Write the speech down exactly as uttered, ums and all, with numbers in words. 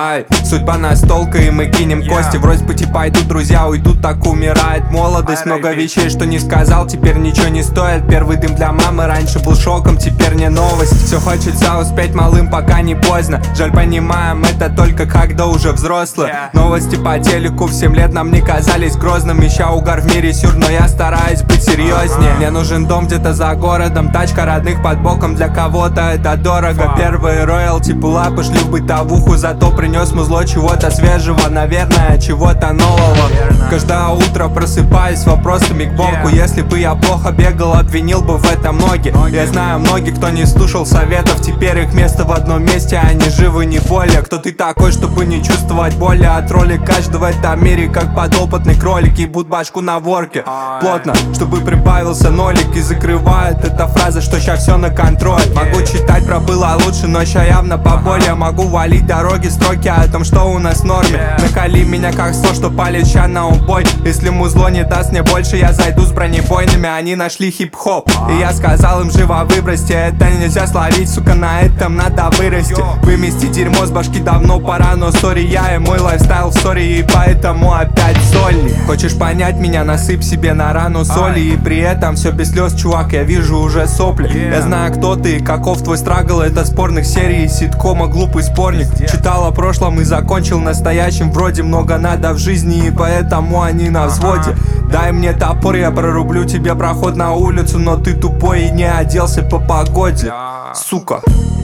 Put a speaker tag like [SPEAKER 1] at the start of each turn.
[SPEAKER 1] Ай, судьба настолка, и мы кинем кости. Вроде бы типа идут друзья, уйдут, так умирает молодость. Много вещей, что не сказал, теперь ничего не стоит. Первый дым для мамы раньше был шоком, теперь не новость. Все хочется успеть малым, пока не поздно. Жаль, понимаем, это только когда уже взрослые. Новости по телеку в семь лет нам не казались грозным. Ища угар в мире сюр, но я стараюсь быть серьезнее. Мне нужен дом где-то за городом, тачка родных под боком, для кого-то это дорого. Первые роялти пула пошли в бытовуху, зато принес музло чего-то свежего, наверное, чего-то нового. Каждое утро просыпаюсь с вопросами к Богу. Если бы я плохо бегал, обвинил бы в этом ноги. Я знаю многих, кто не слушал советов, теперь их место в одном месте, они живы не более. Кто ты такой, чтобы не чувствовать боли от роли каждого в этом мире, как подопытный кролик, ебут башку на ворке плотно, чтобы прибавился нолик. И закрывает эта фраза, что ща все на контроль. Могу читать про было лучше, но ща явно поболее. Могу валить дороги, строки о том, что у нас в норме. Накали меня как сто, что палит ща на убой. Если музло не даст мне больше, я зайду с бронебойными. Они нашли хип-хоп, и я сказал им: живо выбросьте. Это нельзя словить, сука, на этом надо вырасти. Вымести дерьмо с башки давно пора, но сори, я и мой лайфстайл в ссоре, и поэтому опять сольник. Хочешь понять меня, насыпь себе на рану соли. И при этом все без слез, чувак, я вижу уже сопли. Я знаю, кто ты и каков твой страгл. Это спорных серий ситкома глупый спорник. Читал о прошлом и закончил настоящим. Вроде много надо в жизни, и поэтому они на взводе. Дай мне топор, я прорублю тебе проход на улицу, но ты тупой и не оделся по погоде, сука.